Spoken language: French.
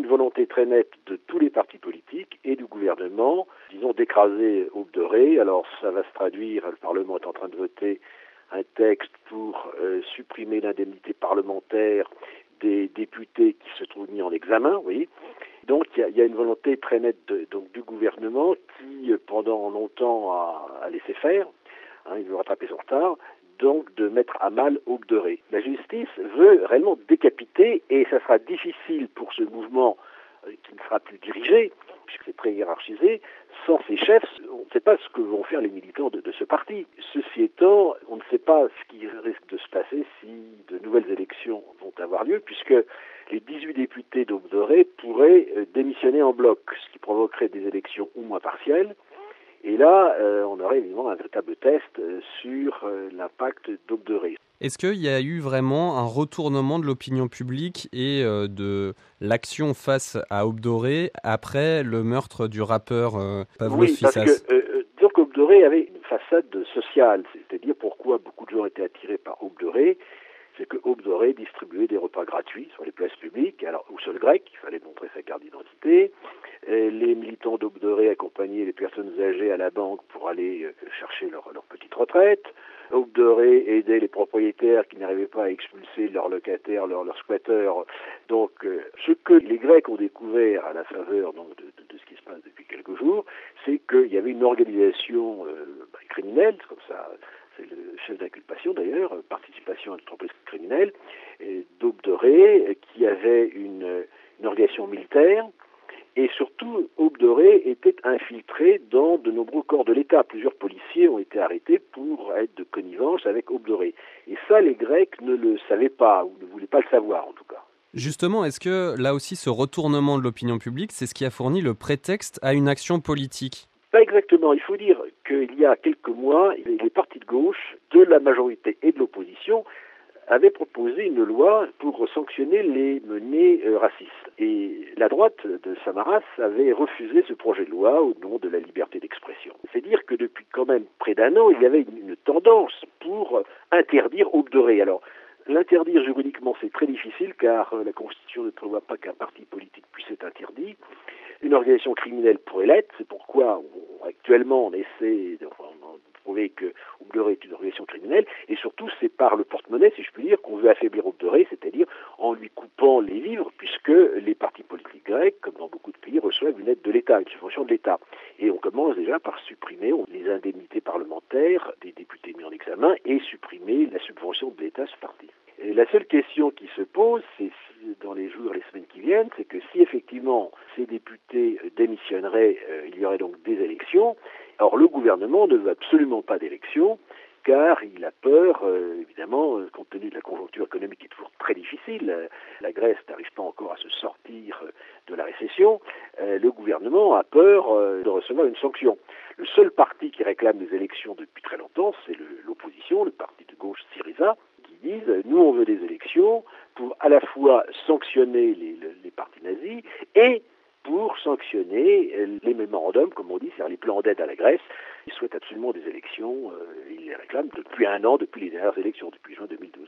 volonté très nette de tous les partis politiques et du gouvernement, disons, d'écraser Aube de Ré. Alors ça va se traduire, le Parlement est en train de voter un texte pour supprimer l'indemnité parlementaire des députés qui se trouvent mis en examen, vous voyez. Donc il y a une volonté très nette donc, du gouvernement qui, pendant longtemps, a laissé faire, il veut rattraper son retard, donc de mettre à mal Aube de Ré. La justice veut réellement décapiter, et ça sera difficile pour ce mouvement qui ne sera plus dirigé, puisque c'est très hiérarchisé, sans ses chefs, on ne sait pas ce que vont faire les militants de ce parti. Ceci étant, on ne sait pas ce qui risque de se passer si de nouvelles élections vont avoir lieu, puisque les 18 députés d'Aube de Ré pourraient démissionner en bloc, ce qui provoquerait des élections au moins partielles. Et là, on aurait évidemment un véritable test sur l'impact d'Aube de Ré. Est-ce qu'il y a eu vraiment un retournement de l'opinion publique et de l'action face à Aube de Ré après le meurtre du rappeur Pavlos Fyssas? Oui, parce que disons qu'Aube de Ré avait une façade sociale, c'est-à-dire pourquoi beaucoup de gens étaient attirés par Aube de Ré, c'est que Aube de Ré distribuait des repas gratuits sur les places publiques, alors aux seuls Grecs, il fallait montrer sa carte d'identité. Les militants d'Aube de Ré accompagnaient les personnes âgées à la banque pour aller chercher leur petite retraite. Aube de Ré aidait les propriétaires qui n'arrivaient pas à expulser leurs locataires, leurs squatteurs. Donc, ce que les Grecs ont découvert à la faveur donc, de ce qui se passe depuis quelques jours, c'est qu'il y avait une organisation criminelle, comme ça, c'est le chef d'inculpation d'ailleurs, participation à l'entreprise criminelle, d'Aube de Ré, qui avait une organisation militaire. Et surtout, Aube de Ré était infiltré dans de nombreux corps de l'État. Plusieurs policiers ont été arrêtés pour être de connivence avec Aube de Ré. Et ça, les Grecs ne le savaient pas, ou ne voulaient pas le savoir en tout cas. Justement, est-ce que là aussi, ce retournement de l'opinion publique, c'est ce qui a fourni le prétexte à une action politique ? Pas exactement. Il faut dire qu'il y a quelques mois, les partis de gauche, de la majorité et de l'opposition, avait proposé une loi pour sanctionner les menées racistes. Et la droite de Samaras avait refusé ce projet de loi au nom de la liberté d'expression. C'est dire que depuis quand même près d'un an, il y avait une tendance pour interdire Aube de Ré. Alors, l'interdire juridiquement, c'est très difficile car la Constitution ne prévoit pas qu'un parti politique puisse être interdit. Une organisation criminelle pourrait l'être, c'est pourquoi actuellement on essaie de prouver que Aube de Ré est une organisation criminelle, et surtout c'est par le porte-monnaie, si je puis dire, qu'on veut affaiblir Aube de Ré, c'est-à-dire en lui coupant les vivres, puisque les partis politiques grecs, comme dans beaucoup de pays, reçoivent une aide de l'État, une subvention de l'État. Et on commence déjà par supprimer les indemnités parlementaires des députés mis en examen et supprimer la subvention de l'État à ce parti. Et la seule question qui se pose, c'est dans les jours et les semaines qui viennent, c'est que si effectivement ces députés démissionneraient, il y aurait donc des élections. Or, le gouvernement ne veut absolument pas d'élections, car il a peur, évidemment, compte tenu de la conjoncture économique qui est toujours très difficile, la Grèce n'arrive pas encore à se sortir de la récession, le gouvernement a peur de recevoir une sanction. Le seul parti qui réclame des élections depuis très longtemps, c'est l'opposition, le parti de gauche Syriza, qui disent « nous on veut des élections pour à la fois sanctionner les partis nazis et pour sanctionner les mémorandums, comme on dit, c'est-à-dire les plans d'aide à la Grèce. Ils souhaitent absolument des élections, ils les réclament depuis un an, depuis les dernières élections, depuis juin 2012.